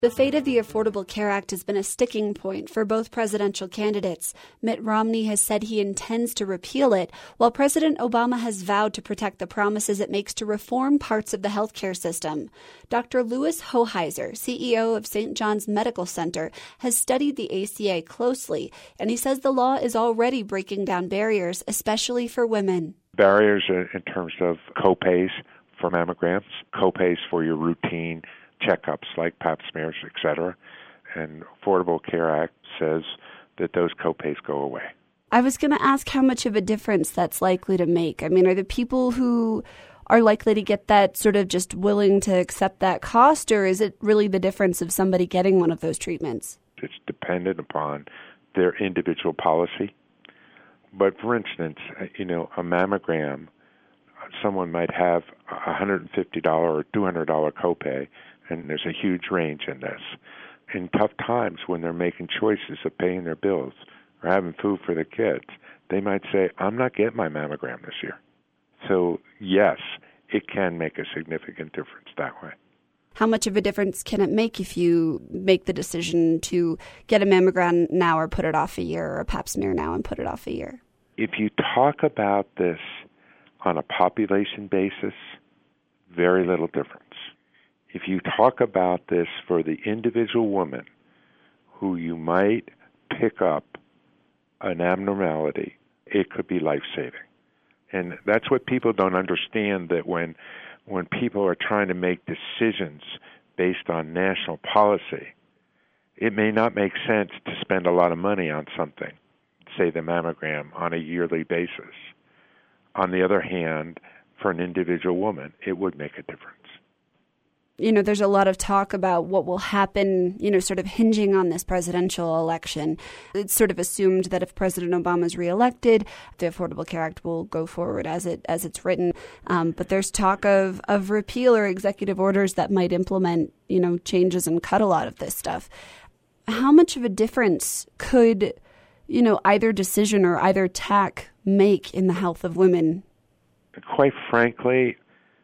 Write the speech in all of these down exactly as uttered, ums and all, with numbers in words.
The fate of the Affordable Care Act has been a sticking point for both presidential candidates. Mitt Romney has said he intends to repeal it, while President Obama has vowed to protect the promises it makes to reform parts of the healthcare system. Doctor Louis Hoheiser, C E O of Saint John's Medical Center, has studied the A C A closely, and he says the law is already breaking down barriers, especially for women. Barriers in terms of copays for mammograms, copays for your routine checkups like pap smears, et cetera. And Affordable Care Act says that those copays go away. I was going to ask how much of a difference that's likely to make. I mean, are the people who are likely to get that sort of just willing to accept that cost, or is it really the difference of somebody getting one of those treatments? It's dependent upon their individual policy. But for instance, you know, a mammogram, someone might have a one hundred fifty dollars or two hundred dollars copay, and there's a huge range in this. In tough times when they're making choices of paying their bills or having food for their kids, they might say, I'm not getting my mammogram this year. So, yes, it can make a significant difference that way. How much of a difference can it make if you make the decision to get a mammogram now or put it off a year, or a pap smear now and put it off a year? If you talk about this on a population basis, very little difference. If you talk about this for the individual woman who you might pick up an abnormality, it could be life-saving. And that's what people don't understand, that when when people are trying to make decisions based on national policy, it may not make sense to spend a lot of money on something, say the mammogram, on a yearly basis. On the other hand, for an individual woman, it would make a difference. You know, there's a lot of talk about what will happen, you know, sort of hinging on this presidential election. It's sort of assumed that if President Obama is reelected, the Affordable Care Act will go forward as it as it's written. Um, but there's talk of, of repeal or executive orders that might implement, you know, changes and cut a lot of this stuff. How much of a difference could, you know, either decision or either tack make in the health of women? Quite frankly,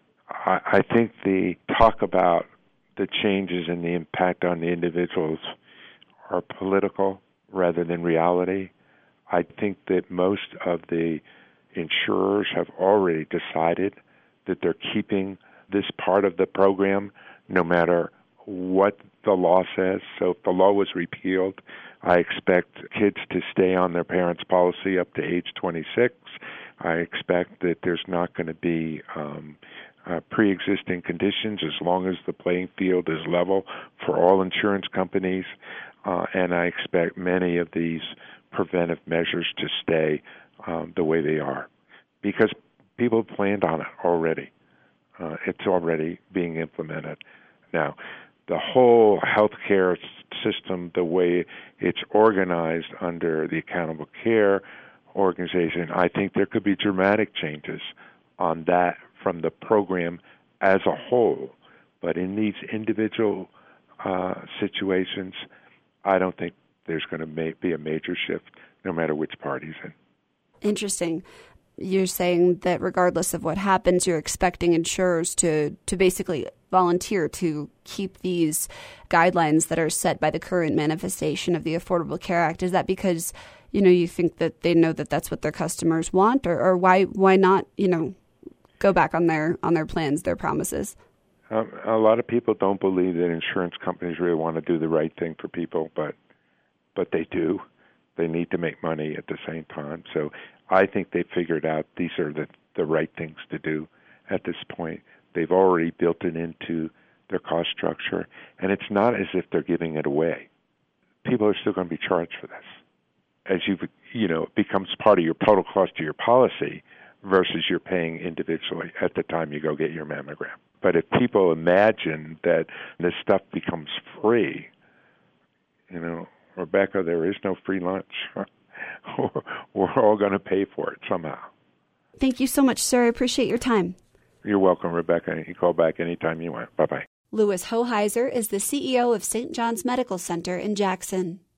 I, I think the talk about the changes and the impact on the individuals are political rather than reality. I think that most of the insurers have already decided that they're keeping this part of the program no matter what the law says. So if the law was repealed, I expect kids to stay on their parents' policy up to age twenty-six. I expect that there's not going to be um, uh, pre-existing conditions as long as the playing field is level for all insurance companies. Uh, and I expect many of these preventive measures to stay um, the way they are because people planned on it already. Uh, it's already being implemented. Now, the whole healthcare system, the way it's organized under the Accountable Care Organization, I think there could be dramatic changes on that from the program as a whole. But in these individual uh, situations, I don't think there's going to ma- be a major shift no matter which party's in. Interesting. You're saying that regardless of what happens, you're expecting insurers to, to basically volunteer to keep these guidelines that are set by the current manifestation of the Affordable Care Act. Is that because, you know, you think that they know that that's what their customers want, or, or why why not, you know, go back on their on their plans, their promises? Um, a lot of people don't believe that insurance companies really want to do the right thing for people, but but they do. They need to make money at the same time. So I think they figured out these are the, the right things to do at this point. They've already built it into their cost structure, and it's not as if they're giving it away. People are still going to be charged for this. As you you know, it becomes part of your total cost of your policy versus you're paying individually at the time you go get your mammogram. But if people imagine that this stuff becomes free, you know, Rebecca, there is no free lunch. We're all going to pay for it somehow. Thank you so much, sir. I appreciate your time. You're welcome, Rebecca. You can call back anytime you want. Bye-bye. Louis Hoheiser is the C E O of Saint John's Medical Center in Jackson.